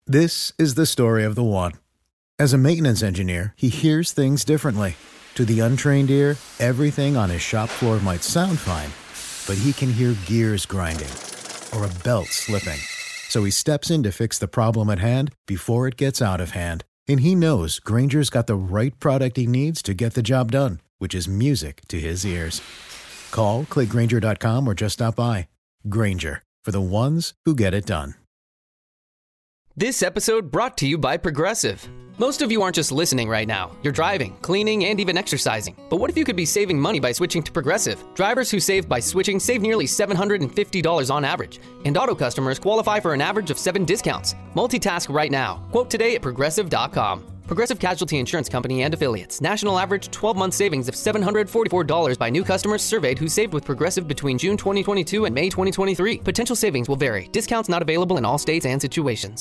This is the story of the one. As a maintenance engineer, he hears things differently. To the untrained ear, everything on his shop floor might sound fine, but he can hear gears grinding or a belt slipping. So he steps in to fix the problem at hand before it gets out of hand. And he knows Grainger's got the right product he needs to get the job done, which is music to his ears. Call, click Grainger.com, or just stop by. Grainger, for the ones who get it done. This episode brought to you by Progressive. Most of you aren't just listening right now. You're driving, cleaning, and even exercising. But what if you could be saving money by switching to Progressive? Drivers who save by switching save nearly $750 on average. And auto customers qualify for an average of 7 discounts. Multitask right now. Quote today at Progressive.com. Progressive Casualty Insurance Company and Affiliates. National average 12-month savings of $744 by new customers surveyed who saved with Progressive between June 2022 and May 2023. Potential savings will vary. Discounts not available in all states and situations.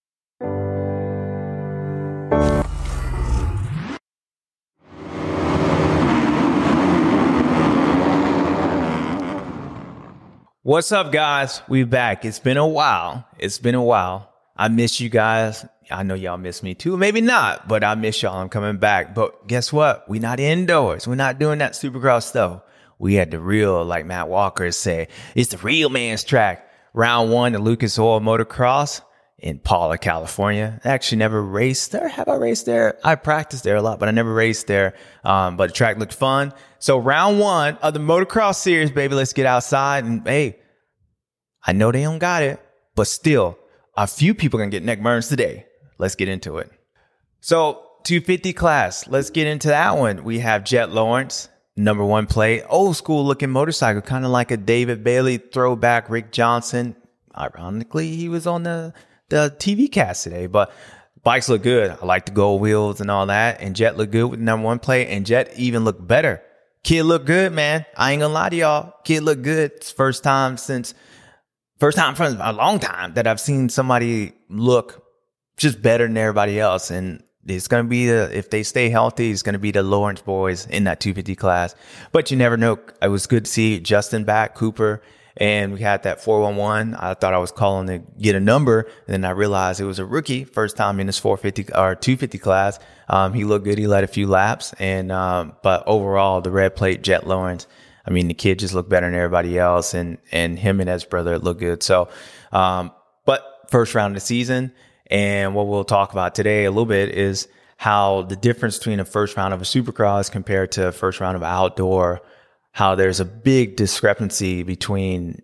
What's up, guys? We back. It's been a while. I miss you guys. I know y'all miss me too. Maybe not, but I miss y'all. I'm coming back. But guess what? We're not indoors. We're not doing that Supercross stuff. We had the real, like Matt Walker say, it's the real man's track. Round 1 of Lucas Oil Motocross in Paula, California. I actually never raced there. Have I raced there? I practiced there a lot, but I never raced there. But the track looked fun. So round 1 of the motocross series, baby, let's get outside. And hey, I know they don't got it, but still, a few people gonna get neck burns today. Let's get into it. So 250 class, let's get into that one. We have Jett Lawrence, number 1 plate, old school looking motorcycle, kind of like a David Bailey throwback, Rick Johnson. Ironically, he was on the TV cast today, but bikes look good. I like the gold wheels and all that. And Jett looked good with the number 1 plate, and Jett even looked better. Kid looked good, man. I ain't gonna lie to y'all. Kid looked good. It's first time for a long time that I've seen somebody look just better than everybody else. And it's going to be if they stay healthy, it's going to be the Lawrence boys in that 250 class. But you never know. It was good to see Justin back, Cooper, and we had that 411. I thought I was calling to get a number, and then I realized it was a rookie, first time in his 450 or 250 class. He looked good. He led a few laps, and but overall, the red plate, Jett Lawrence. I mean, the kid just looked better than everybody else, and him and his brother looked good. So, but first round of the season, and what we'll talk about today a little bit is how the difference between a first round of a Supercross compared to a first round of outdoor, how there's a big discrepancy between,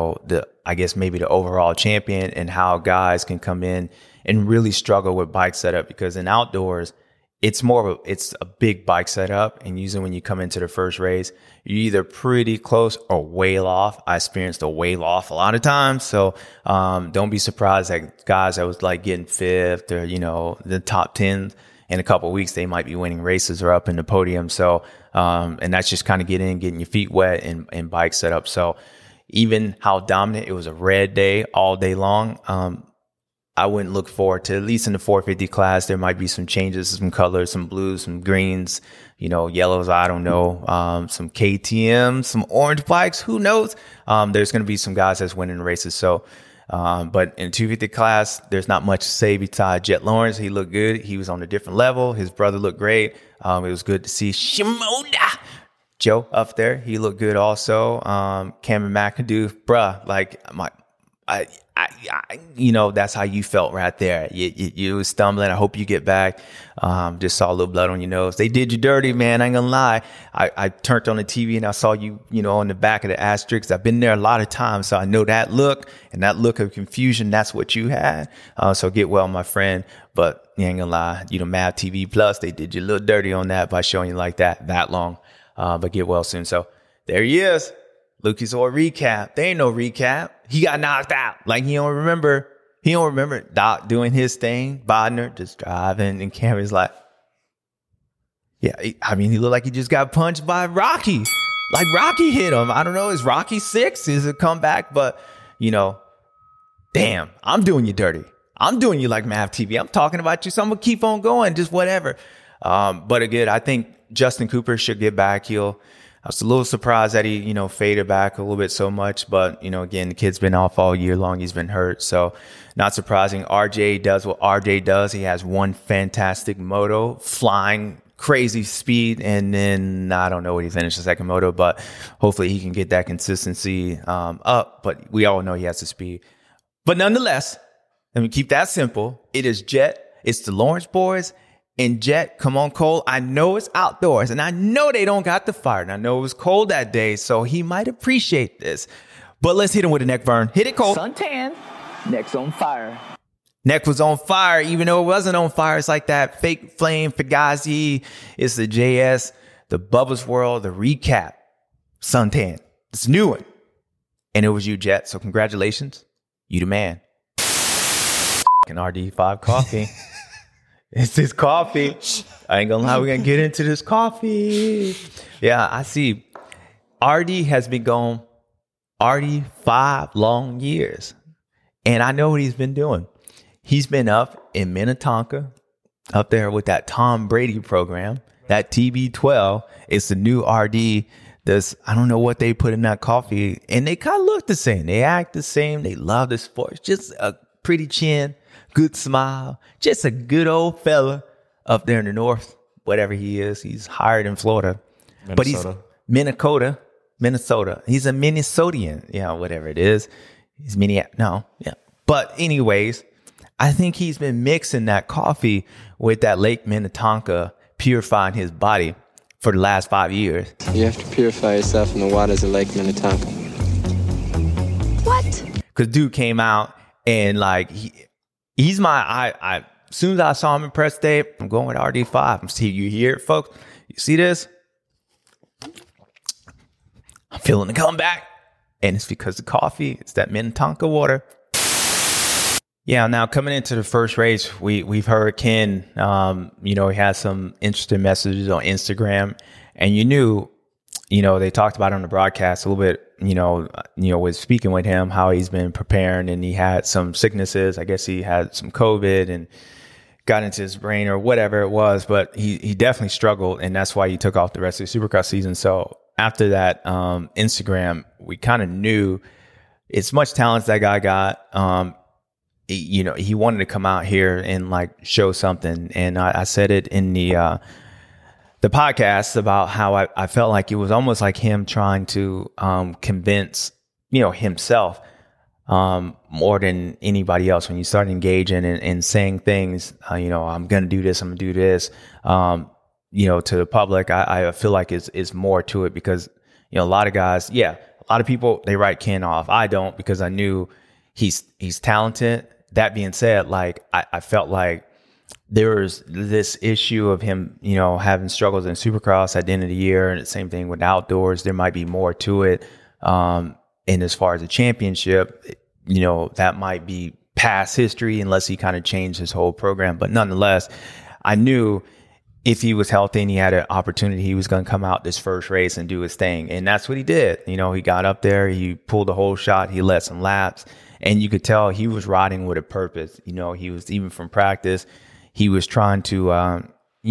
I guess maybe the overall champion and how guys can come in and really struggle with bike setup, because in outdoors, it's a big bike setup. And usually when you come into the first race, you're either pretty close or way off. I experienced a way off a lot of times. So, don't be surprised that guys that was like getting 5th or, the top 10 in a couple of weeks, they might be winning races or up in the podium. So, and that's just kind of getting your feet wet and bike setup. So even how dominant, it was a red day all day long. I wouldn't look forward to, at least in the 450 class, there might be some changes, some colors, some blues, some greens, yellows, I don't know, some KTM, some orange bikes, who knows? There's going to be some guys that's winning races. So, but in 250 class, there's not much to say besides Jett Lawrence. He looked good. He was on a different level. His brother looked great. It was good to see Shimoda Joe up there. He looked good also. Cameron McAdoo, bruh, that's how you felt right there. You was stumbling. I hope you get back. Just saw a little blood on your nose. They did you dirty, man. I ain't gonna lie. I turned on the TV and I saw you, on the back of the asterisk. I've been there a lot of times, so I know that look, and that look of confusion. That's what you had. So get well, my friend. But you ain't gonna lie. Mav TV Plus, they did you a little dirty on that by showing you like that long. But get well soon. So there he is. Lucas Oil recap. There ain't no recap. He got knocked out. Like he don't remember. Doc doing his thing. Bodner just driving, and Cameron's like, yeah. He looked like he just got punched by Rocky. Like Rocky hit him. I don't know. Is Rocky 6? Is it comeback? But damn, I'm doing you dirty. I'm doing you like Mav TV. I'm talking about you, so I'm gonna keep on going. Just whatever. But again, I think Justin Cooper should get back. I was a little surprised that he, faded back a little bit so much. But, again, the kid's been off all year long. He's been hurt. So not surprising. RJ does what RJ does. He has one fantastic moto, flying crazy speed. And then I don't know what he finished the second moto, but hopefully he can get that consistency up. But we all know he has the speed. But nonetheless, let me keep that simple. It is Jett. It's the Lawrence boys. And Jett, come on, Cole. I know it's outdoors, and I know they don't got the fire. And I know it was cold that day, so he might appreciate this. But let's hit him with a neck, Vern. Hit it, Cole. Suntan, neck's on fire. Neck was on fire, even though it wasn't on fire. It's like that fake flame Fugazi. It's the JS, the Bubba's World, the recap. Suntan. It's a new one. And it was you, Jett. So congratulations. You the man. An RD5 coffee. It's this coffee. I ain't gonna lie, we're gonna get into this coffee. Yeah, I see. RD has been gone 5 long years. And I know what he's been doing. He's been up in Minnetonka, up there with that Tom Brady program, that TB12. It's the new RD. I don't know what they put in that coffee. And they kind of look the same. They act the same. They love the sports. Just a pretty chin. Good smile, just a good old fella up there in the north, whatever he is. He's hired in Florida, but he's Minnesota. He's a Minnesotian, whatever it is. He's But anyways, I think he's been mixing that coffee with that Lake Minnetonka, purifying his body for the last 5 years. You have to purify yourself in the waters of Lake Minnetonka. What? Because dude came out and he's as soon as I saw him in press day, I'm going with RD5. See, you hear it, folks? You see this? I'm feeling the comeback. And it's because of coffee. It's that Minnetonka water. Yeah, now coming into the first race, we've heard Ken, he has some interesting messages on Instagram. And you knew, they talked about it on the broadcast a little bit, was speaking with him, how he's been preparing, and he had some sicknesses. I guess he had some COVID and got into his brain or whatever it was, but he definitely struggled, and that's why he took off the rest of the Supercross season. So after that Instagram, we kind of knew it's much talent that guy got. He wanted to come out here and show something. And I said it in the podcast about how I felt like it was almost like him trying to convince, himself more than anybody else. When you start engaging and saying things, I'm going to do this, I'm going to do this, to the public, I feel like it's more to it because, a lot of guys, a lot of people, they write Ken off. I don't, because I knew he's talented. That being said, I felt like there was this issue of him, having struggles in Supercross at the end of the year, and the same thing with outdoors. There might be more to it. And as far as the championship, that might be past history unless he kind of changed his whole program. But nonetheless, I knew if he was healthy and he had an opportunity, he was going to come out this first race and do his thing. And that's what he did. He got up there, he pulled the whole shot, he led some laps. And you could tell he was riding with a purpose. He was, even from practice, he was trying to,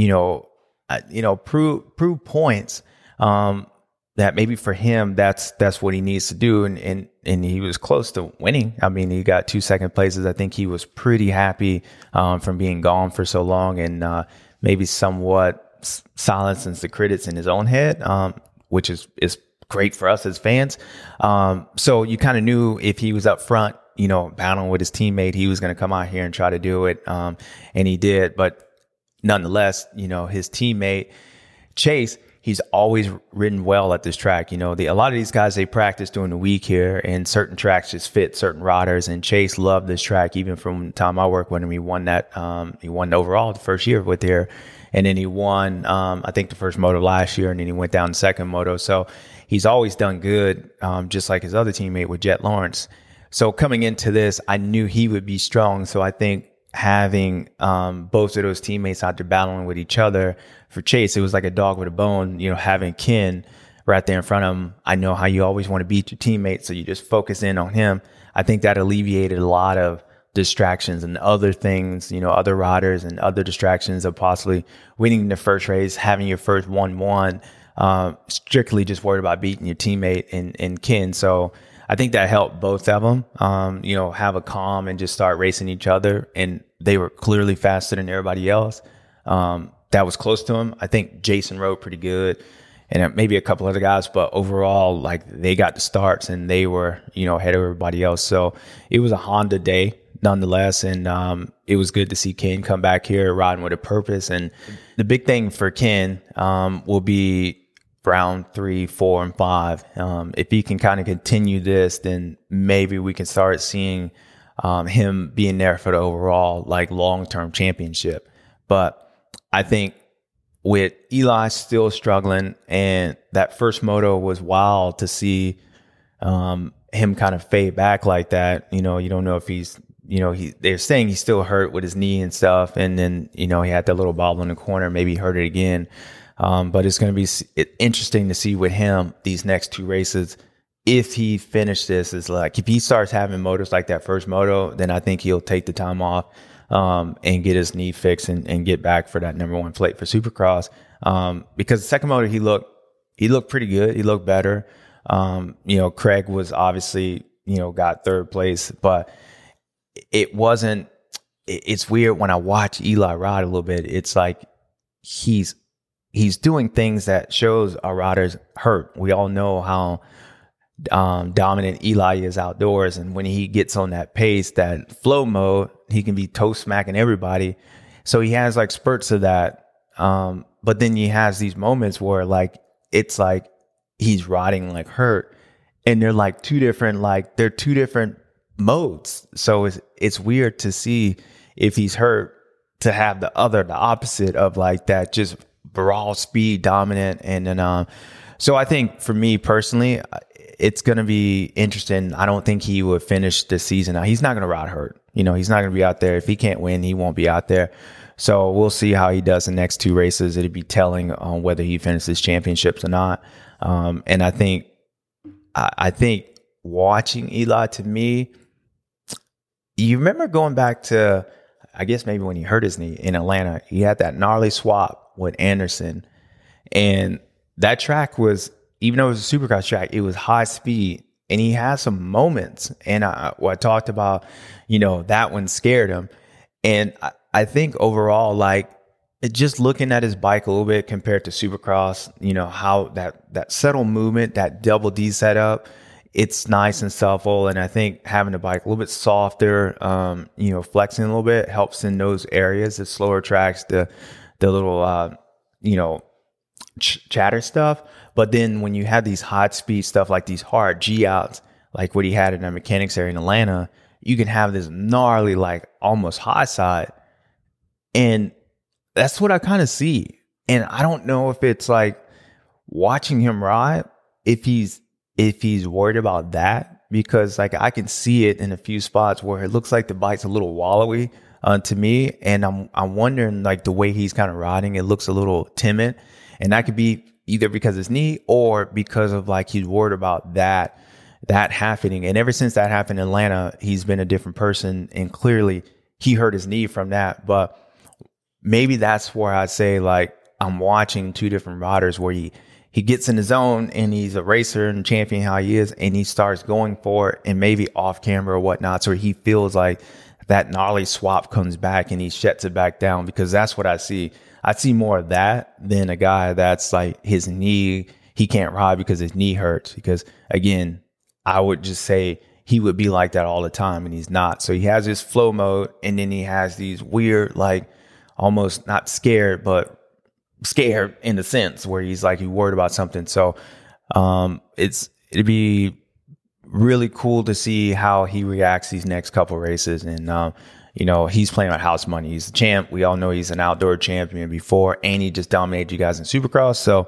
prove points that maybe for him, that's what he needs to do. And he was close to winning. I mean, he got 2 second places. I think he was pretty happy from being gone for so long, and maybe somewhat silences the critics in his own head, which is great for us as fans. So you kind of knew if he was up front, battling with his teammate, he was going to come out here and try to do it. And he did. But nonetheless, his teammate, Chase, he's always ridden well at this track. A lot of these guys, they practice during the week here, and certain tracks just fit certain riders. And Chase loved this track, even from the time I worked with him. He won that. He won overall the first year with here. And then he won, I think, the first moto last year, and then he went down the second moto. So he's always done good, just like his other teammate with Jett Lawrence. So coming into this, I knew he would be strong. So I think having both of those teammates out there battling with each other, for Chase, it was like a dog with a bone. Having Ken right there in front of him, I know how you always want to beat your teammate, so you just focus in on him. I think that alleviated a lot of distractions and other things, other riders and other distractions of possibly winning the first race, having your first 1-1. strictly just worried about beating your teammate in Ken. So I think that helped both of them, have a calm and just start racing each other. And they were clearly faster than everybody else. That was close to him. I think Jason rode pretty good, and maybe a couple other guys, but overall, like, they got the starts and they were, ahead of everybody else. So it was a Honda day nonetheless. And it was good to see Ken come back here riding with a purpose. And the big thing for Ken will be round 3, 4, and 5. If he can kind of continue this, then maybe we can start seeing him being there for the overall, like, long-term championship. But I think with Eli still struggling, and that first moto was wild to see him kind of fade back like that. You don't know if he's, they're saying he's still hurt with his knee and stuff. And then, he had that little bobble in the corner, maybe hurt it again. But it's going to be interesting to see with him these next 2 races. If he finishes this, is like, if he starts having motors like that first moto, then I think he'll take the time off and get his knee fixed and get back for that number 1 plate for Supercross. Because the second moto, he looked pretty good. He looked better. Craig was obviously, got 3rd place, but it wasn't, it's weird when I watch Eli ride a little bit. It's like he's doing things that shows our riders hurt. We all know how dominant Eli is outdoors, and when he gets on that pace, that flow mode, he can be toe smacking everybody. So he has like spurts of that, but then he has these moments where, like, it's like he's riding like hurt, and they're like two different modes. So it's weird to see if he's hurt to have the opposite of like that, just raw speed dominant. And then so I think for me personally, it's going to be interesting. I don't think he would finish the season. Now, he's not going to ride hurt. He's not going to be out there. If he can't win, he won't be out there. So we'll see how he does the next 2 races. It'll be telling on whether he finishes championships or not. And I think watching Eli, to me, you remember going back to, I guess maybe when he hurt his knee in Atlanta, he had that gnarly swap with Anderson. And that track was, even though it was a Supercross track, it was high speed, and he had some moments. And I talked about, that one scared him. And I think overall, like, just looking at his bike a little bit compared to Supercross, how that subtle movement, that double D setup, it's nice and supple. And I think having the bike a little bit softer, flexing a little bit helps in those areas, the slower tracks, the little, chatter stuff. But then when you have these hot speed stuff, like these hard G outs, like what he had in the mechanics area in Atlanta, you can have this gnarly, like almost high side. And that's what I kind of see. And I don't know if it's like watching him ride, if he's worried about that, because like I can see it in a few spots where it looks like the bike's a little wallowy to me. And I'm wondering, like, the way he's kind of riding, it looks a little timid. And that could be either because of his knee or because of, like, he's worried about that happening. And ever since that happened in Atlanta, he's been a different person. And clearly he hurt his knee from that. But maybe that's where I'd say, like, I'm watching 2 different riders where he gets in his zone and he's a racer and champion how he is, and he starts going for it, and maybe off camera or whatnot, so he feels like that gnarly swap comes back and he shuts it back down, because that's what I see. I see more of that than a guy that's like his knee, he can't ride because his knee hurts. Because again, I would just say he would be like that all the time, and he's not. So he has this flow mode, and then he has these weird, like, almost not scared, but scared in the sense where he's like, he's worried about something. So it'd be really cool to see how he reacts these next couple races. And he's playing on house money. He's the champ. We all know he's an outdoor champion before, and he just dominated you guys in Supercross. So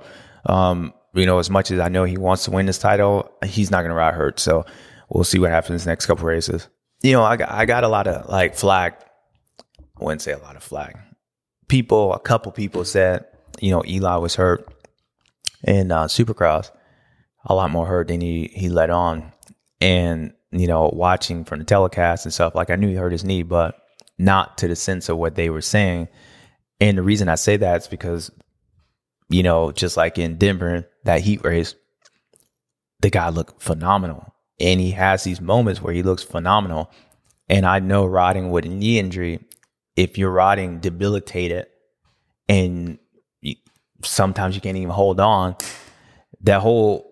as much as I know he wants to win this title, he's not going to ride hurt. So we'll see what happens next couple races. I got a lot of, like, flag. I wouldn't say a lot of flag. A couple people said, Eli was hurt in Supercross, a lot more hurt than he let on. And, watching from the telecast and stuff, like, I knew he hurt his knee, but not to the sense of what they were saying. And the reason I say that is because just like in Denver, that heat race, the guy looked phenomenal. And he has these moments where he looks phenomenal. And I know riding with a knee injury, if you're riding debilitated and sometimes you can't even hold on, that whole,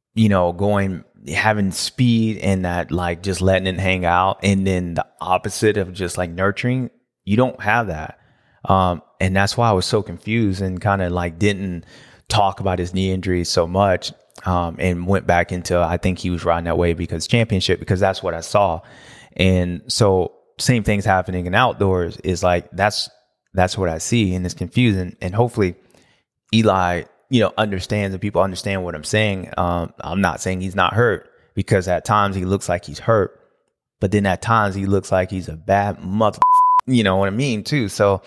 having speed and that like just letting it hang out, and then the opposite of just like nurturing, you don't have that. And that's why I was so confused and kind of like didn't talk about his knee injury so much, and went back into, I think he was riding that way because championship, because that's what I saw. And so same things happening in outdoors is like, that's what I see, and it's confusing. And hopefully Eli, understands, and people understand what I'm saying. I'm not saying he's not hurt, because at times he looks like he's hurt, but then at times he looks like he's a bad mother, you know what I mean too. So,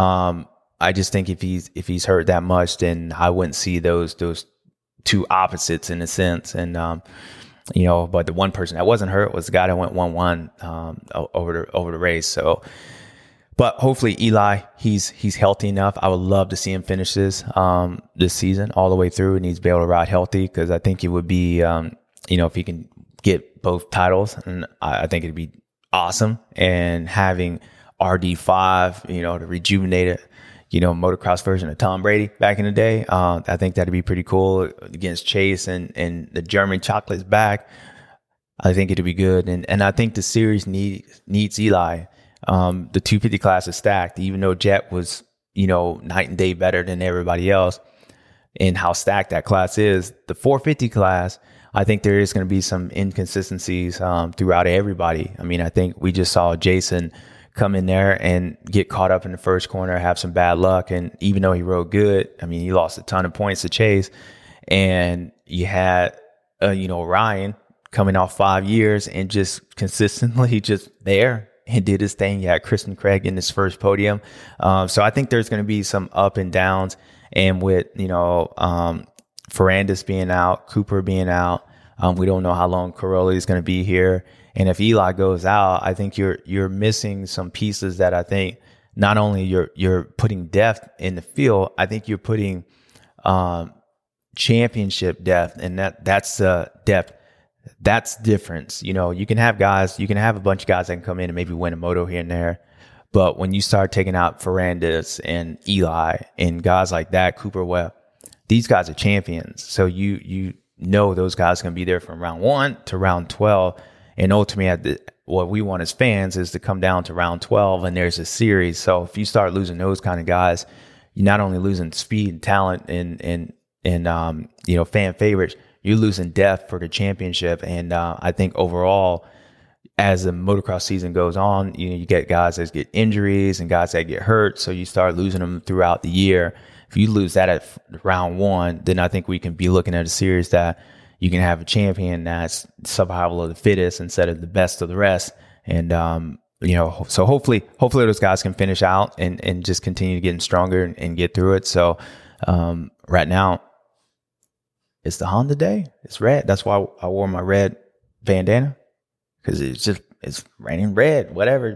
I just think if he's hurt that much, then I wouldn't see those two opposites in a sense. And, but the one person that wasn't hurt was the guy that went 1-1, over the race. So, but hopefully Eli, he's healthy enough. I would love to see him finish this season all the way through, and he's be able to ride healthy, because I think it would be, if he can get both titles, and I think it'd be awesome. And having RD5, to rejuvenate it, motocross version of Tom Brady back in the day, I think that'd be pretty cool against Chase, and the German chocolate's back. I think it'd be good, and I think the series needs Eli. The 250 class is stacked, even though Jet was, night and day better than everybody else in how stacked that class is. The 450 class, I think there is going to be some inconsistencies throughout everybody. I mean, I think we just saw Jason come in there and get caught up in the first corner, have some bad luck. And even though he rode good, I mean, he lost a ton of points to Chase. And you had, Ryan coming off 5 years and just consistently just there and did his thing. You had Kristen Craig in his first podium. So I think there's going to be some up and downs. And with, Ferrandis being out, Cooper being out, we don't know how long Caroli is going to be here. And if Eli goes out, I think you're missing some pieces that I think not only you're putting depth in the field, I think you're putting championship depth, and that's depth. That's difference. You can have a bunch of guys that can come in and maybe win a moto here and there. But when you start taking out Ferrandis and Eli and guys like that, Cooper Webb, these guys are champions. So you know those guys can be there from round 1 to round 12. And ultimately, what we want as fans is to come down to round 12 and there's a series. So if you start losing those kind of guys, you're not only losing speed and talent and fan favorites, you're losing depth for the championship. And I think overall, as the motocross season goes on, you get guys that get injuries and guys that get hurt. So you start losing them throughout the year. If you lose that at round 1, then I think we can be looking at a series that you can have a champion that's survival of the fittest instead of the best of the rest. And, so hopefully those guys can finish out and just continue getting stronger and get through it. So right now, it's the Honda day. It's red. That's why I wore my red bandana, because it's raining red, whatever.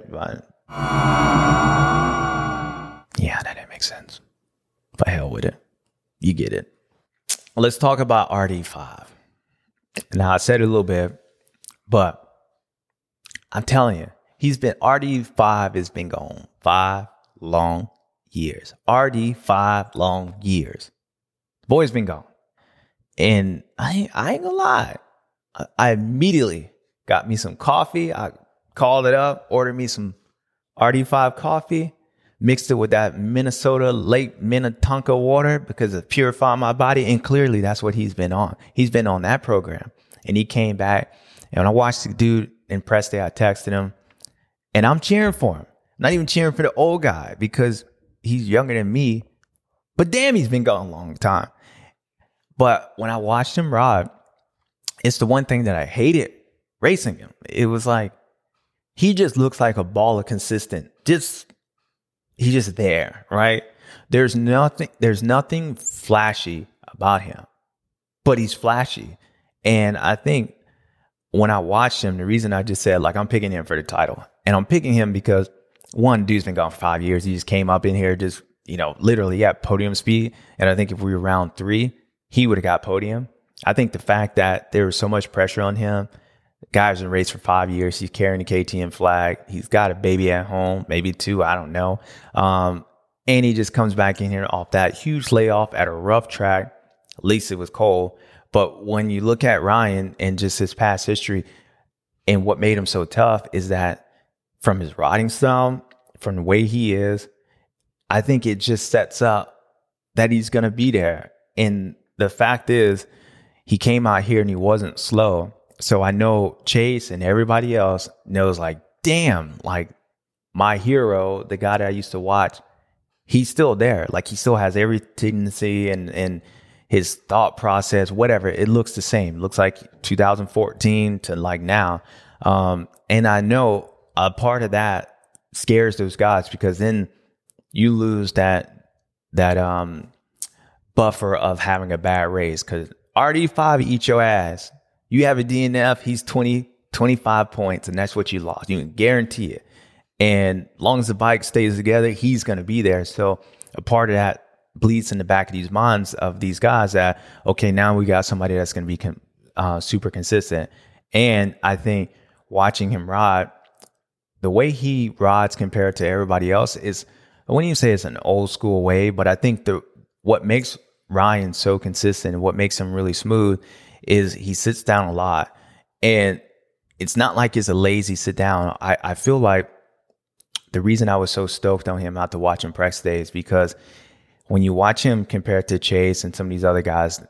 Yeah, that didn't make sense. But hell with it. You get it. Let's talk about RD5. Now, I said it a little bit, but I'm telling you, RD5 has been gone 5 long years. RD 5 long years. The boy's been gone. And I ain't gonna lie. I immediately got me some coffee. I called it up, ordered me some RD5 coffee, mixed it with that Minnesota Lake Minnetonka water because it purified my body. And clearly that's what he's been on. He's been on that program. And he came back. And when I watched the dude in press day, I texted him. And I'm cheering for him. Not even cheering for the old guy because he's younger than me. But damn, he's been gone a long time. But when I watched him ride, it's the one thing that I hated racing him. It was like, he just looks like a ball of consistent. He's just there, right? There's nothing flashy about him, but he's flashy. And I think when I watched him, the reason I just said, like, I'm picking him for the title. And I'm picking him because, one, dude's been gone for 5 years. He just came up in here just literally at podium speed. And I think if we were round 3, he would have got podium. I think the fact that there was so much pressure on him, the guy's been raced for 5 years. He's carrying the KTM flag. He's got a baby at home, maybe 2, I don't know. And he just comes back in here off that huge layoff at a rough track. At least it was cold. But when you look at Ryan and just his past history and what made him so tough is that from his riding style, from the way he is, I think it just sets up that he's going to be there. And the fact is, he came out here and he wasn't slow. So I know Chase and everybody else knows, like, damn, like my hero, the guy that I used to watch, he's still there. Like, he still has every tendency and his thought process, whatever. It looks the same. It looks like 2014 to like now. And I know a part of that scares those guys because then you lose that buffer of having a bad race because RD5 eat your ass. You have a DNF, he's 20, 25 points, and that's what you lost. You can guarantee it. And as long as the bike stays together, he's going to be there. So a part of that bleeds in the back of these minds of these guys that, okay, now we got somebody that's going to be super consistent. And I think watching him ride, the way he rides compared to everybody else is, I wouldn't even say it's an old school way, but I think what makes Ryan so consistent and what makes him really smooth is he sits down a lot. And it's not like it's a lazy sit down. I feel like the reason I was so stoked on him out to watch him press today is because when you watch him compared to Chase and some of these other guys,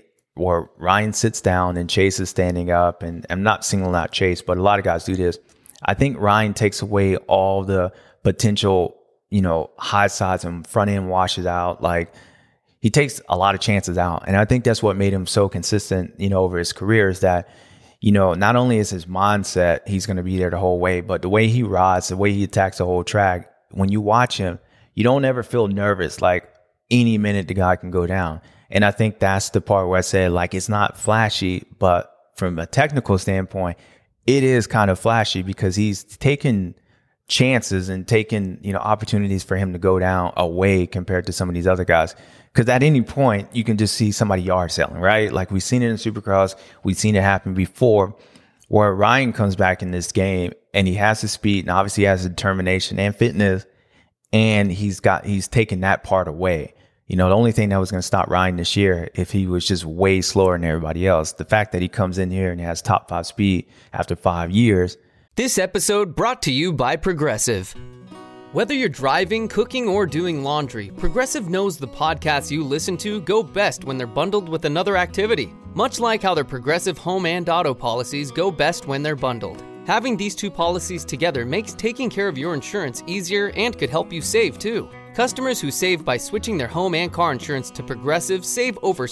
Ryan sits down and Chase is standing up. And I'm not singling out Chase, but a lot of guys do this. I think Ryan takes away all the potential, high sides and front end washes out. Like, he takes a lot of chances out. And I think that's what made him so consistent, over his career is that, not only is his mindset, he's going to be there the whole way, but the way he rides, the way he attacks the whole track, when you watch him, you don't ever feel nervous. Like, any minute the guy can go down. And I think that's the part where I said, like, it's not flashy, but from a technical standpoint, it is kind of flashy because he's taking chances and taking, opportunities for him to go down away compared to some of these other guys. Because at any point, you can just see somebody yard selling, right? Like, we've seen it in Supercross. We've seen it happen before where Ryan comes back in this game and he has the speed and obviously has the determination and fitness. And he's taken that part away. The only thing that was going to stop Ryan this year, if he was just way slower than everybody else, the fact that he comes in here and has top 5 speed after 5 years. This episode brought to you by Progressive. Whether you're driving, cooking, or doing laundry, Progressive knows the podcasts you listen to go best when they're bundled with another activity. Much like how their Progressive home and auto policies go best when they're bundled. Having these two policies together makes taking care of your insurance easier and could help you save too. Customers who save by switching their home and car insurance to Progressive save over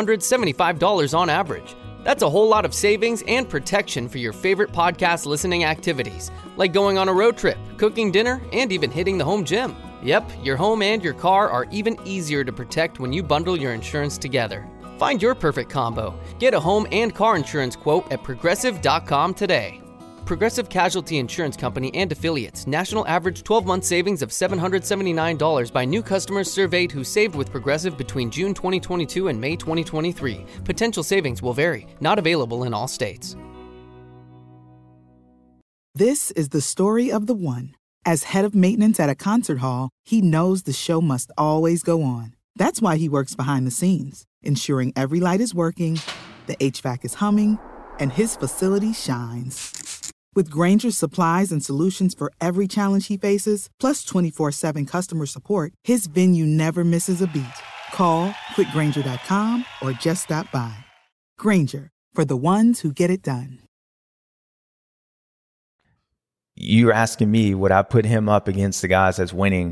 $775 on average. That's a whole lot of savings and protection for your favorite podcast listening activities, like going on a road trip, cooking dinner, and even hitting the home gym. Yep, your home and your car are even easier to protect when you bundle your insurance together. Find your perfect combo. Get a home and car insurance quote at Progressive.com today. Progressive Casualty Insurance Company and Affiliates. National average 12-month savings of $779 by new customers surveyed who saved with Progressive between June 2022 and May 2023. Potential savings will vary. Not available in all states. This is the story of the one. As head of maintenance at a concert hall, he knows the show must always go on. That's why he works behind the scenes, ensuring every light is working, the HVAC is humming, and his facility shines. With Grainger's supplies and solutions for every challenge he faces, plus 24/7 customer support, his venue never misses a beat. Call quickgrainger.com or just stop by. Grainger, for the ones who get it done. You're asking me, would I put him up against the guys that's winning?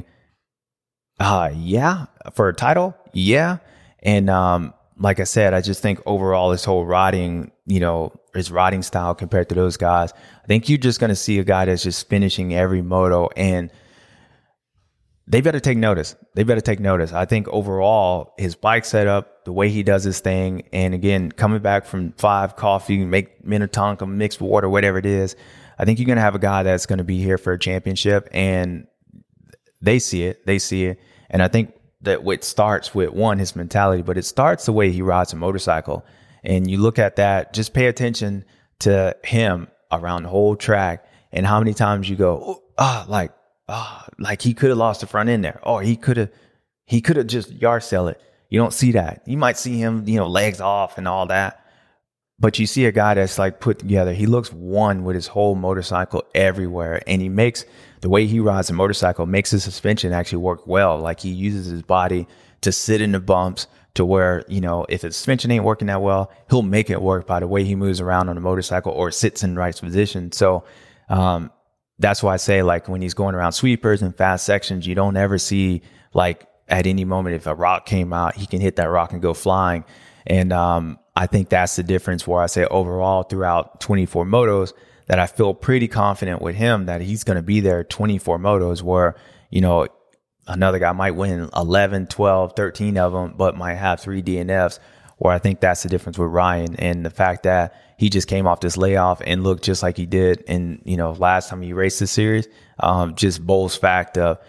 Yeah. For a title? Yeah. And like I said, I just think overall his whole riding, his riding style compared to those guys, I think you're just going to see a guy that's just finishing every moto, and they better take notice. I think overall his bike setup, the way he does his thing, and again, coming back from 5 coffee, make Minnetonka, mixed water, whatever it is, I think you're going to have a guy that's going to be here for a championship, and they see it. And I think that what starts with, one, his mentality, but it starts the way he rides a motorcycle. And you look at that, just pay attention to him around the whole track and how many times you go, like he could have lost the front end there, or he could have just yard sell it. You don't see that. You might see him, legs off and all that. But you see a guy that's like put together. He looks one with his whole motorcycle everywhere. And he makes the way he rides a motorcycle makes his suspension actually work well. Like he uses his body to sit in the bumps to where, if his suspension ain't working that well, he'll make it work by the way he moves around on the motorcycle or sits in the right position. So that's why I say, like, when he's going around sweepers and fast sections, you don't ever see, like, at any moment, if a rock came out, he can hit that rock and go flying. And I think that's the difference where I say overall throughout 24 motos that I feel pretty confident with him that he's going to be there 24 motos where, another guy might win 11, 12, 13 of them, but might have 3 DNFs, where I think that's the difference with Ryan. And the fact that he just came off this layoff and looked just like he did in, last time he raced the series, just Bull's fact of,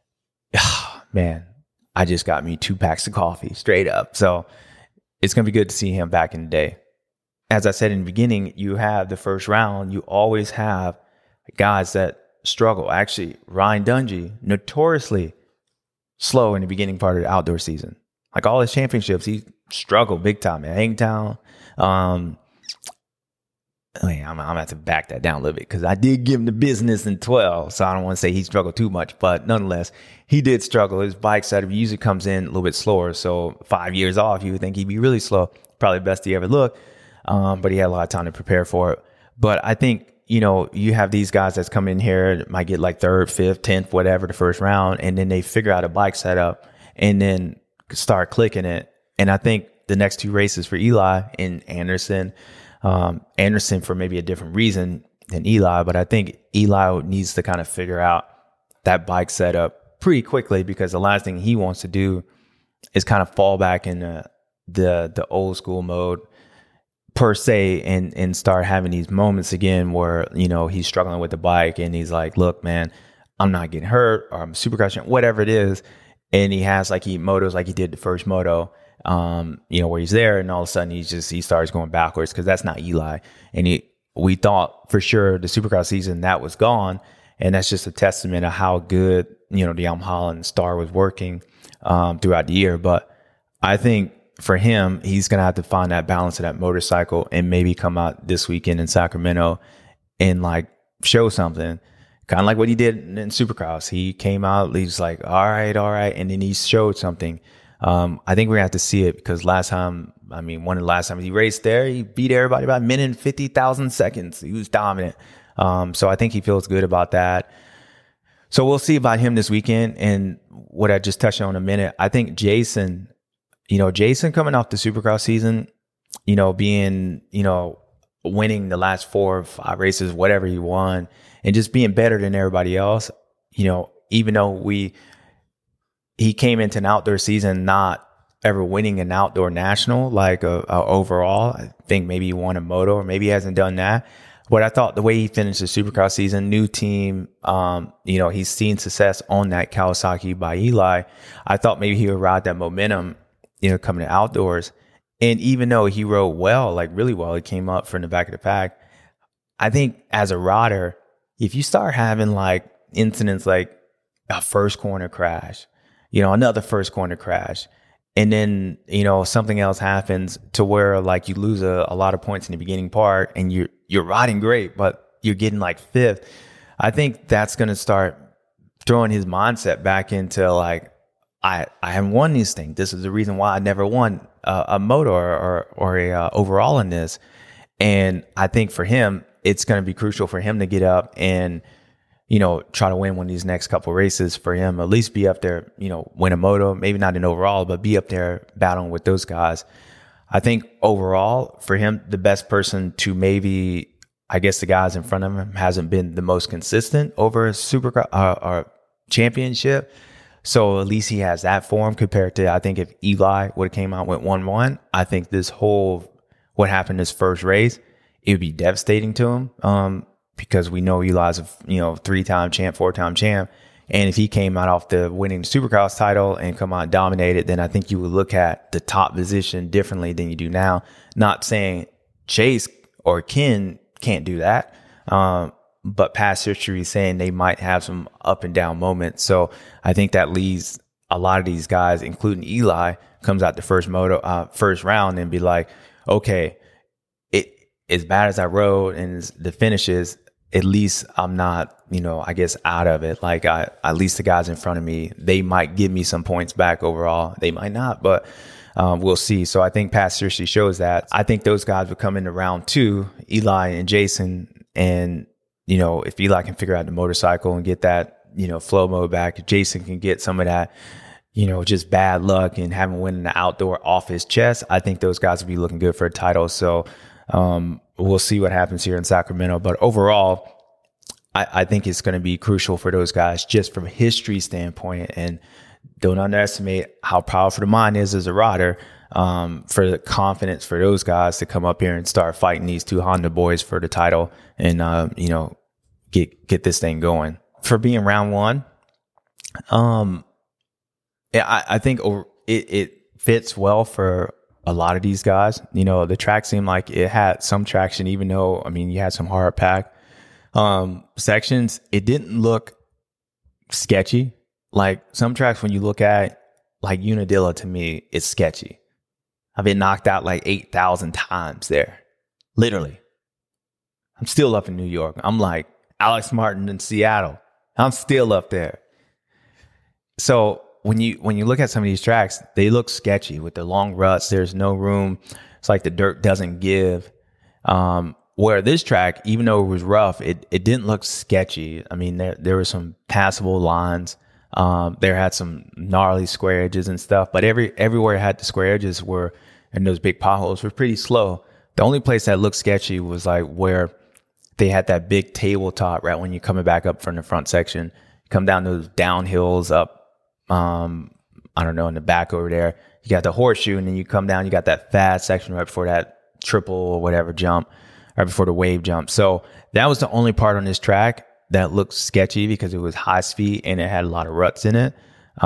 man, I just got me 2 packs of coffee straight up. So it's going to be good to see him back in the day. As I said in the beginning, you have the first round. You always have guys that struggle. Actually, Ryan Dungey, notoriously slow in the beginning part of the outdoor season. Like all his championships, he struggled big time at Hangtown. I'm going to have to back that down a little bit because I did give him the business in 12, so I don't want to say he struggled too much, but nonetheless, he did struggle. His bike setup usually comes in a little bit slower, so 5 years off, you would think he'd be really slow. Probably the best he ever looked, but he had a lot of time to prepare for it. But I think, you have these guys that's come in here, might get like 3rd, 5th, 10th, whatever, the first round, and then they figure out a bike setup and then start clicking it. And I think the next 2 races for Eli and Anderson for maybe a different reason than Eli, but I think Eli needs to kind of figure out that bike setup pretty quickly, because the last thing he wants to do is kind of fall back in the old school mode per se and start having these moments again where, he's struggling with the bike and he's like, look, man, I'm not getting hurt, or I'm supercrossing, whatever it is. And he has motos like he did the first moto, where he's there and all of a sudden he starts going backwards, because that's not Eli. And we thought for sure the Supercross season that was gone. And that's just a testament of how good, the Yamaha and Star was working throughout the year. But I think for him, he's going to have to find that balance of that motorcycle and maybe come out this weekend in Sacramento and show something. Kind of like what he did in Supercross. He came out, he's like, all right. And then he showed something. I think we're going to have to see it, because one of the last times he raced there, he beat everybody by a minute and 50,000 seconds. He was dominant. So I think he feels good about that. So we'll see about him this weekend. And what I just touched on a minute, I think Jason coming off the Supercross season, being, winning the last 4 or 5 races, whatever he won, and just being better than everybody else, even though he came into an outdoor season not ever winning an outdoor national, overall. I think maybe he won a moto, or maybe he hasn't done that. But I thought the way he finished the Supercross season, new team, he's seen success on that Kawasaki by Eli. I thought maybe he would ride that momentum, coming to outdoors. And even though he rode well, really well, he came up from the back of the pack. I think as a rider, if you start having incidents like a first corner crash, another first corner crash, and then, something else happens to where you lose a lot of points in the beginning part and you're riding great, but you're getting 5th. I think that's going to start throwing his mindset back into I haven't won these things. This is the reason why I never won a moto or a overall in this. And I think for him, it's going to be crucial for him to get up and, try to win one of these next couple races for him, at least be up there, win a moto, maybe not an overall, but be up there battling with those guys. I think overall for him, the best person to maybe, I guess the guys in front of him hasn't been the most consistent over a super or championship. So at least he has that for him compared to, I think if Eli would have came out with 1-1, I think what happened this first race, it would be devastating to him. Because we know Eli's a 3-time champ, 4-time champ, And if he came out off the winning Supercross title and come out and dominated, then I think you would look at the top position differently than you do now. Not saying Chase or Ken can't do that. But past history is saying they might have some up and down moments. So I think that leaves a lot of these guys, including Eli, comes out the first round and be like, okay, as bad as I rode and the finishes, at least I'm not, I guess out of it. Like at least the guys in front of me, they might give me some points back overall. They might not, but we'll see. So I think past history shows that. I think those guys would come into round 2, Eli and Jason. And, if Eli can figure out the motorcycle and get that, flow mode back, if Jason can get some of that, just bad luck and having winning the outdoor off his chest, I think those guys will be looking good for a title. So we'll see what happens here in Sacramento. But overall, I think it's going to be crucial for those guys just from a history standpoint. And don't underestimate how powerful the mind is as a rider, for the confidence for those guys to come up here and start fighting these 2 Honda boys for the title and, get this thing going. For being round 1, I think it fits well for a lot of these guys. The track seemed like it had some traction, even though, you had some hard pack sections. It didn't look sketchy. Like some tracks, when you look at like Unadilla, to me, it's sketchy. I've been knocked out like 8,000 times there. Literally. I'm still up in New York. I'm like Alex Martin in Seattle. I'm still up there. So when you look at some of these tracks, they look sketchy with the long ruts. There's no room. It's like the dirt doesn't give. Where this track, even though it was rough, it didn't look sketchy. There were some passable lines. There had some gnarly square edges and stuff, but everywhere it had the square edges and those big potholes were pretty slow. The only place that looked sketchy was like where they had that big tabletop right when you're coming back up from the front section. You come down those downhills up, in the back over there. You got the horseshoe, and then you come down, you got that fast section right before that triple or whatever jump, right before the wave jump. So that was the only part on this track that looked sketchy because it was high speed and it had a lot of ruts in it.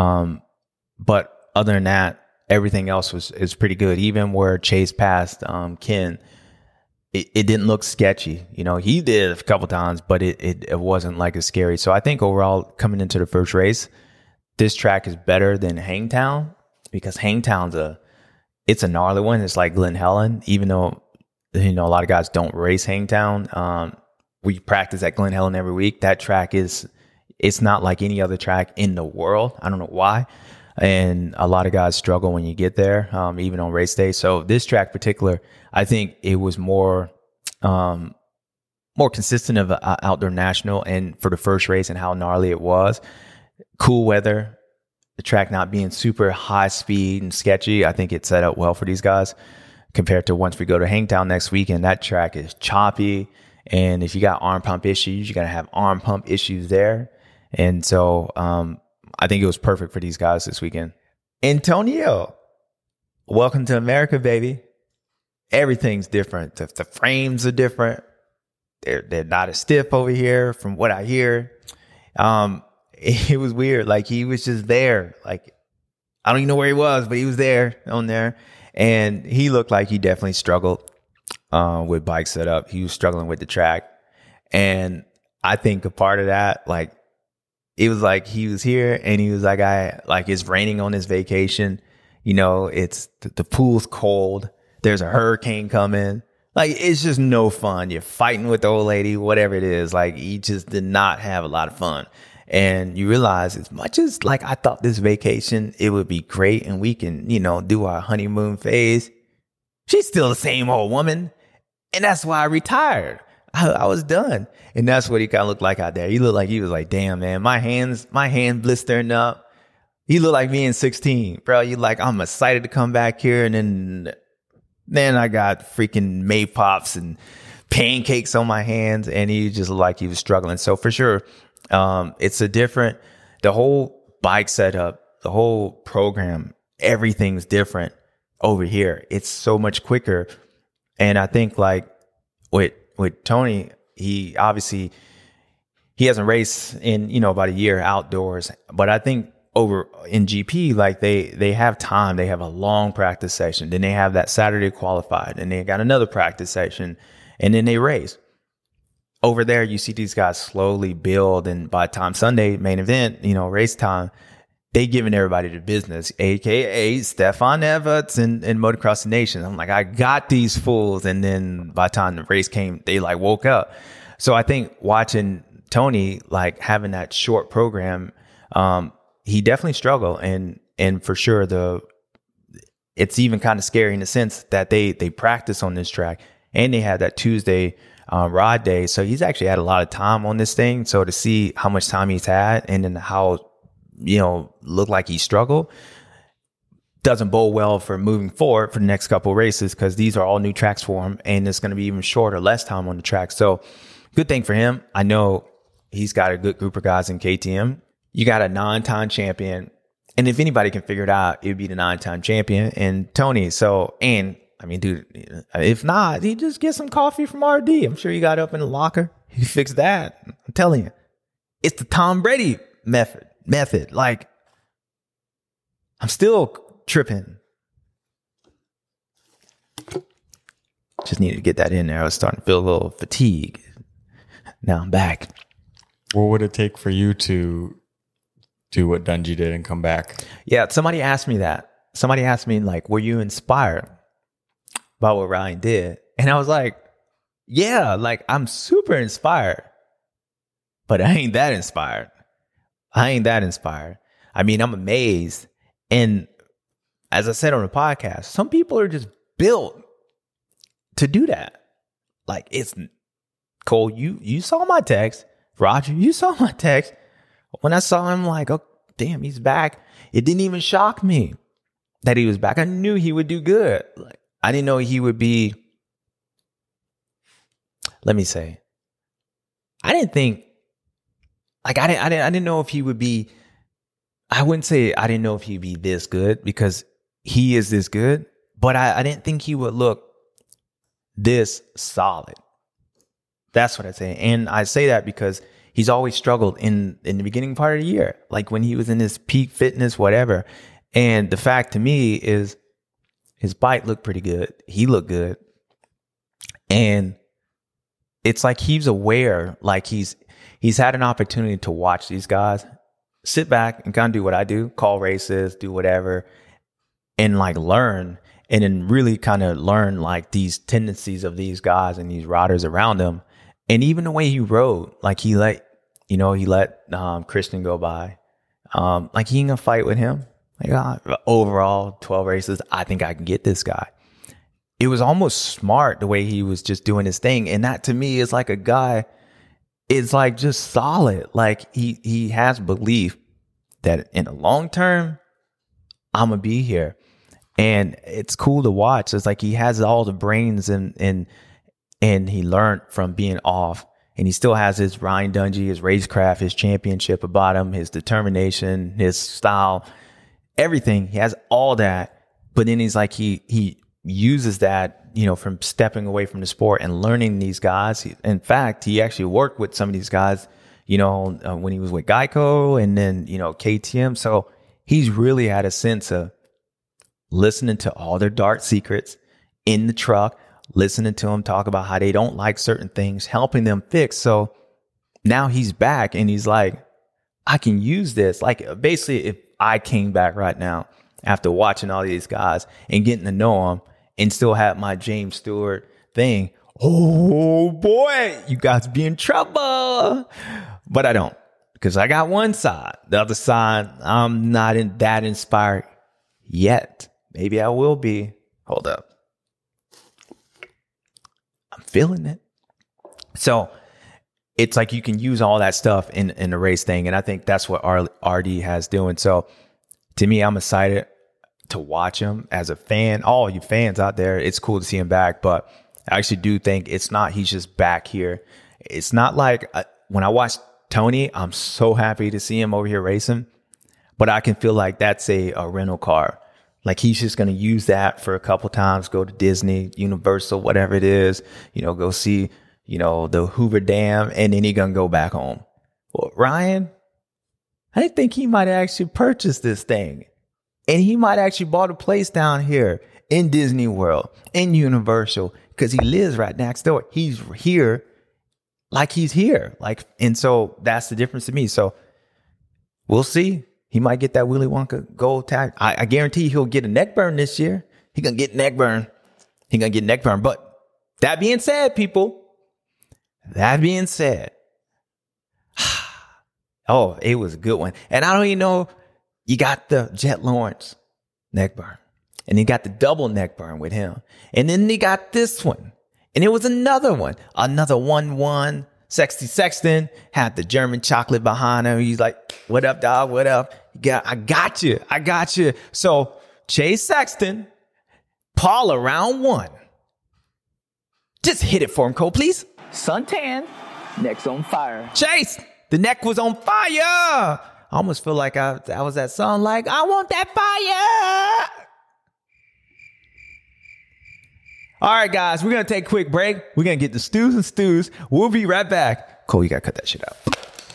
But other than that, everything else is pretty good. Even where Chase passed Ken, it didn't look sketchy. He did a couple times, but it wasn't like as scary. So I think overall, coming into the first race, this track is better than Hangtown, because Hangtown's it's a gnarly one. It's like Glen Helen, even though a lot of guys don't race Hangtown. We practice at Glen Helen every week. That track it's not like any other track in the world. I don't know why. And a lot of guys struggle when you get there, even on race day. So this track in particular, I think it was more consistent of an outdoor national, and for the first race and how gnarly it was. Cool weather, the track not being super high speed and sketchy. I think it set up well for these guys compared to once we go to Hangtown next weekend. That track is choppy. And if you got arm pump issues, you're going to have arm pump issues there. And so I think it was perfect for these guys this weekend. Antonio, welcome to America, baby. Everything's different. The frames are different. They're not as stiff over here from what I hear. It was weird. Like, he was just there. Like, I don't even know where he was, but he was there on there. And he looked like he definitely struggled with bike setup. He was struggling with the track. And I think a part of that, like, it was like he was here and he was like, it's raining on his vacation. It's the pool's cold. There's a hurricane coming. Like, it's just no fun. You're fighting with the old lady, whatever it is. Like, he just did not have a lot of fun. And you realize, as much as like I thought this vacation, it would be great and we can, do our honeymoon phase, she's still the same old woman. And that's why I retired. I was done. And that's what he kind of looked like out there. He looked like he was like, damn, man, my hand blistering up. He looked like me in 16, bro. You like, I'm excited to come back here. And then I got freaking Maypops and pancakes on my hands. And he just looked like he was struggling. So for sure, it's the whole bike setup, the whole program, everything's different over here. It's so much quicker. And I think like with Tony, he obviously, he hasn't raced in, about a year outdoors. But I think over in GP, like they have time. They have a long practice session. Then they have that Saturday qualified, and they got another practice session, and then they race. Over there, you see these guys slowly build, and by the time Sunday main event, race time, they giving everybody the business, aka Stefan Everts and Motocross Nation. I'm like, I got these fools, and then by the time the race came, they like woke up. So I think watching Tony like having that short program, he definitely struggled, and for sure it's even kind of scary in the sense that they practice on this track, and they had that Tuesday rod day. So he's actually had a lot of time on this thing. So to see how much time he's had, and then how look like he struggled, doesn't bode well for moving forward for the next couple of races, because these are all new tracks for him, and it's going to be even shorter, less time on the track. So good thing for him. I know he's got a good group of guys in KTM. You got a 9-time champion, and if anybody can figure it out, it would be the 9-time champion and Tony. So, and I mean, dude, if not, he just get some coffee from RD. I'm sure he got up in the locker. He fixed that. I'm telling you, it's the Tom Brady method. Like, I'm still tripping. Just needed to get that in there. I was starting to feel a little fatigue. Now I'm back. What would it take for you to do what Dungey did and come back? Yeah, somebody asked me that. Somebody asked me, like, were you inspired by what Ryan did? And I was like, yeah, like, I'm super inspired, but I ain't that inspired. I mean, I'm amazed. And as I said on the podcast, some people are just built to do that. Like, it's Cole, you saw my text. Roger, you saw my text. When I saw him, like, oh, damn, he's back. It didn't even shock me that he was back. I knew he would do good. Like, I didn't know he would be, let me say, I didn't think, like, I didn't know if he would be, I wouldn't say I didn't know if he'd be this good, because he is this good, but I didn't think he would look this solid. That's what I say. And I say that because he's always struggled in the beginning part of the year, like when he was in his peak fitness, whatever. And the fact to me is his bike looked pretty good. He looked good. And it's like he's aware, like he's had an opportunity to watch these guys, sit back and kind of do what I do, call races, do whatever, and like learn, and then really kind of learn like these tendencies of these guys and these riders around him. And even the way he rode, like he let Christian go by. Like he ain't gonna fight with him. Like overall 12 races, I think I can get this guy. It was almost smart the way he was just doing his thing. And that to me is like a guy, it's like just solid. Like he has belief that in the long term, I'm gonna be here. And it's cool to watch. It's like he has all the brains and he learned from being off. And he still has his Ryan Dungey, his racecraft, his championship about him, his determination, his style, everything. He has all that. But then he's like, he uses that, from stepping away from the sport and learning these guys. In fact, he actually worked with some of these guys, when he was with Geico and then, KTM. So he's really had a sense of listening to all their dark secrets in the truck, listening to them talk about how they don't like certain things, helping them fix. So now he's back and he's like, I can use this. Like basically, if I came back right now after watching all these guys and getting to know them and still have my James Stewart thing, oh boy, you guys be in trouble. But I don't, because I got one side. The other side, I'm not that inspired yet. Maybe I will be. Hold up. I'm feeling it. So it's like you can use all that stuff in the race thing. And I think that's what RD has doing. So to me, I'm excited to watch him as a fan. All you fans out there, it's cool to see him back. But I actually do think it's not, he's just back here. It's not like when I watch Tony, I'm so happy to see him over here racing. But I can feel like that's a rental car. Like he's just going to use that for a couple times, go to Disney, Universal, whatever it is, go see, the Hoover Dam, and then he's going to go back home. Well, Ryan, I think he might have actually purchased this thing. And he might actually bought a place down here in Disney World, in Universal, because he lives right next door. He's here like he's here. And so that's the difference to me. So we'll see. He might get that Willy Wonka gold tag. I guarantee he'll get a neck burn this year. He's going to get neck burn. But that being said, people, oh, it was a good one. And I don't even know, you got the Jet Lawrence neck burn. And you got the double neck burn with him. And then you got this one. And it was another one. Another 1-1. Sexy Sexton had the German chocolate behind him. He's like, what up, dog? What up? I got you. So Chase Sexton, Paula round 1. Just hit it for him, Cole, please. Suntan, neck's on fire. Chase, the neck was on fire. I almost feel like I was that song, like, I want that fire. All right, guys, we're going to take a quick break. We're going to get the stews and stews. We'll be right back. Cole, you got to cut that shit out.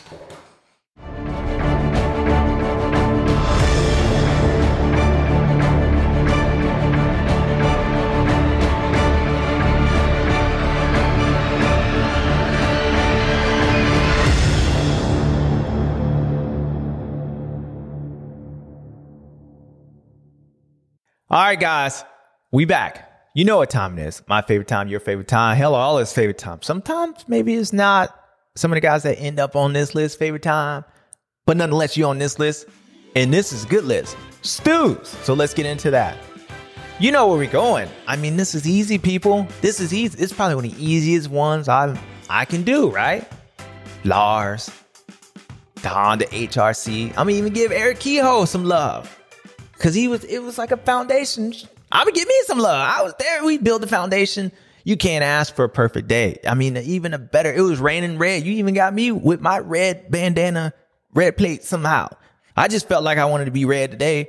All right, guys, we back. You know what time it is. My favorite time, your favorite time. Hell, all his favorite time. Sometimes maybe it's not some of the guys that end up on this list favorite time, but nonetheless, you're on this list, and this is a good list. Stews. So let's get into that. You know where we're going. I mean, this is easy, people. This is easy. It's probably one of the easiest ones I can do, right? Lars, Don, the HRC. I'm gonna even give Eric Kehoe some love. Because it was like a foundation. I would give me some love. I was there. We built the foundation. You can't ask for a perfect day. I mean, even a better. It was raining red. You even got me with my red bandana, red plate somehow. I just felt like I wanted to be red today.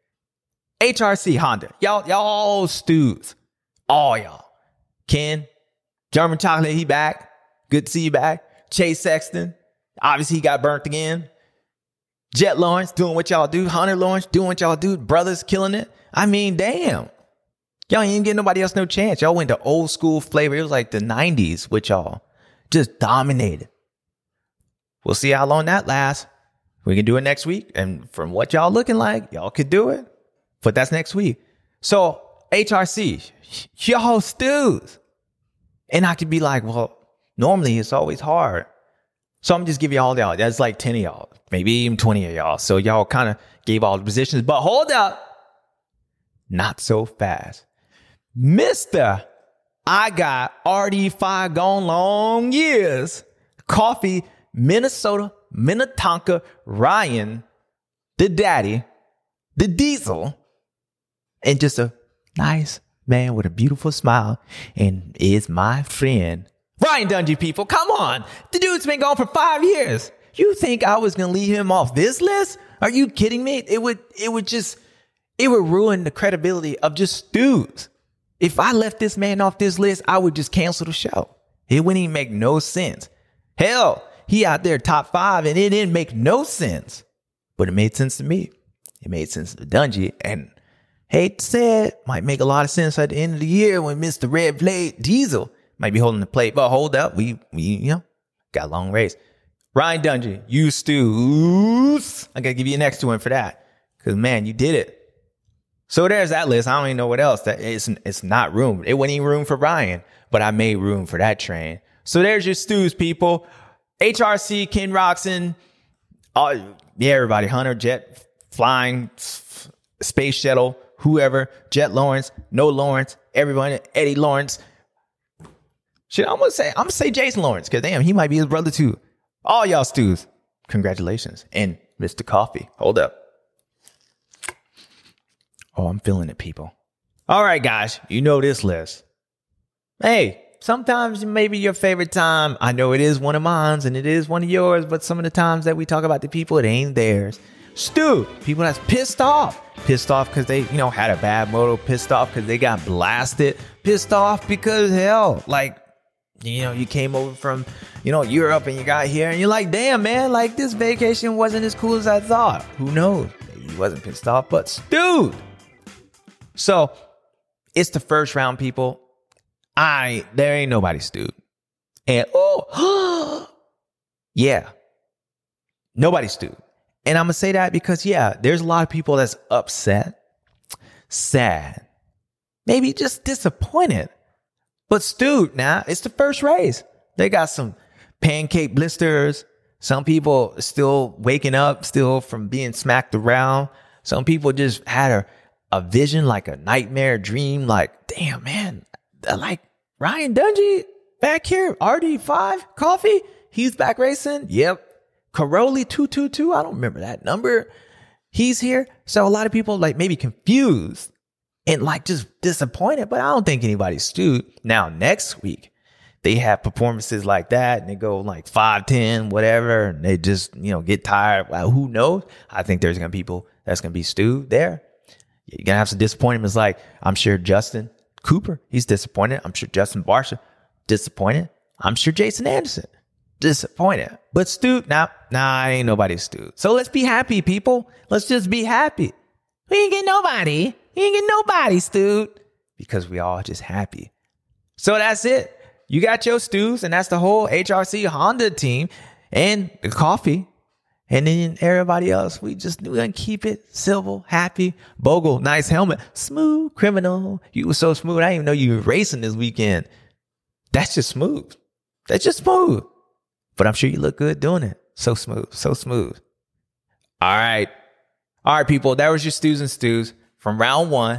HRC Honda. Y'all stews. All y'all. Ken, German Chocolate, he back. Good to see you back. Chase Sexton. Obviously, he got burnt again. Jet Lawrence doing what y'all do. Hunter Lawrence doing what y'all do. Brothers killing it. I mean, damn. Y'all ain't even give nobody else no chance. Y'all went to old school flavor. It was like the 90s with y'all. Just dominated. We'll see how long that lasts. We can do it next week. And from what y'all looking like, y'all could do it. But that's next week. So, HRC, y'all stews. And I could be like, well, normally it's always hard. So I'm just giving y'all y'all. That's like 10 of y'all. Maybe even 20 of y'all. So y'all kind of gave all the positions. But hold up. Not so fast. Mr. I got RD5 gone long years. Coffee, Minnesota, Minnetonka, Ryan, the daddy, the diesel, and just a nice man with a beautiful smile, and is my friend. Ryan Dungey, people, come on. The dude's been gone for 5 years. You think I was going to leave him off this list? Are you kidding me? It would ruin the credibility of just stews. If I left this man off this list, I would just cancel the show. It wouldn't even make no sense. Hell, he out there top 5 and it didn't make no sense. But it made sense to me. It made sense to Dungey. And hate to say it, might make a lot of sense at the end of the year when Mr. Red Plate Diesel might be holding the plate. But hold up, we got a long race. Ryan Dungey, you stews. I got to give you an extra one for that. Because, man, you did it. So there's that list. I don't even know what else. It's not room. It wasn't even room for Ryan. But I made room for that train. So there's your stews, people. HRC, Ken Roxon. Everybody. Hunter, Jet, Flying, Space Shuttle, whoever. Jet Lawrence, No Lawrence, everyone. Eddie Lawrence. Shit, I'm going to say Jason Lawrence. Because, damn, he might be his brother, too. All y'all stews, congratulations. And Mr. Coffee, hold up. Oh, I'm feeling it, people. All right, guys, you know this list. Hey, sometimes maybe your favorite time. I know it is one of mine and it is one of yours, but some of the times that we talk about the people, it ain't theirs. Stew, people that's pissed off. Pissed off because they, had a bad moto. Pissed off because they got blasted. Pissed off because, hell, like, You came over from, Europe and you got here and you're like, damn, man, like this vacation wasn't as cool as I thought. Who knows? Maybe you wasn't pissed off, but dude. So it's the first round, people. There ain't nobody stewed. And yeah, nobody stewed. And I'm going to say that because, there's a lot of people that's upset, sad, maybe just disappointed. But stewed now, it's the first race. They got some pancake blisters. Some people still waking up, still from being smacked around. Some people just had a vision, like a nightmare dream, like, damn, man, like Ryan Dungey back here, RD5 coffee, he's back racing. Yep. Caroli 222, I don't remember that number. He's here. So a lot of people like maybe confused and like just disappointed, but I don't think anybody's stewed. Now, next week, they have performances like that and they go like 5-10, whatever. And they just, get tired. Well, who knows? I think there's going to be people that's going to be stewed there. You're going to have some disappointments. Like I'm sure Justin Cooper, he's disappointed. I'm sure Justin Barsha, disappointed. I'm sure Jason Anderson, disappointed. But stewed, nah, ain't nobody stewed. So let's be happy, people. Let's just be happy. We ain't get nobody. We ain't get nobody stewed because we all just happy. So that's it. You got your stews, and that's the whole HRC Honda team and the coffee. And then everybody else, we're going to keep it civil, happy. Bogle, nice helmet. Smooth criminal. You were so smooth. I didn't even know you were racing this weekend. That's just smooth. That's just smooth. But I'm sure you look good doing it. So smooth. So smooth. All right. All right, people. That was your stews and stews from round one.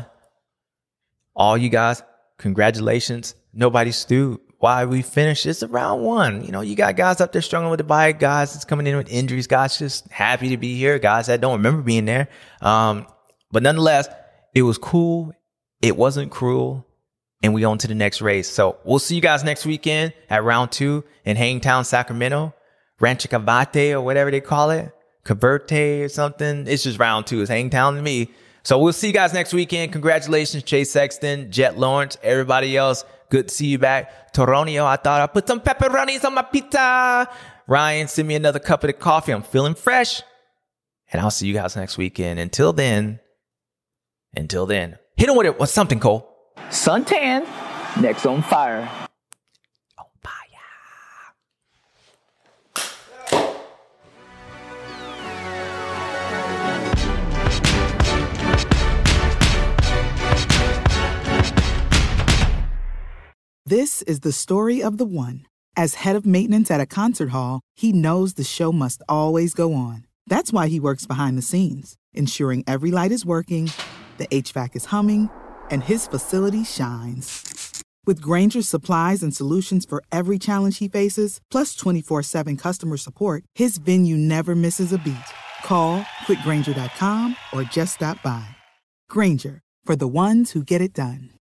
All you guys, congratulations. Nobody stewed. Why we finished, it's a round one. You got guys up there struggling with the bike, guys that's coming in with injuries, guys just happy to be here, guys that don't remember being there. But nonetheless, it was cool. It wasn't cruel. And we on to the next race. So we'll see you guys next weekend at round 2 in Hangtown, Sacramento. Rancho Cavite or whatever they call it. Caverte or something. It's just round 2. It's Hangtown to me. So we'll see you guys next weekend. Congratulations, Chase Sexton, Jet Lawrence, everybody else. Good to see you back. Toronio, I thought I put some pepperonis on my pizza. Ryan, send me another cup of the coffee. I'm feeling fresh. And I'll see you guys next weekend. Until then, hit them with something, Cole. Suntan, next on fire. On fire. This is the story of the one. As head of maintenance at a concert hall, he knows the show must always go on. That's why he works behind the scenes, ensuring every light is working, the HVAC is humming, and his facility shines. With Grainger's supplies and solutions for every challenge he faces, plus 24/7 customer support, his venue never misses a beat. Call quickgrainger.com or just stop by. Grainger, for the ones who get it done.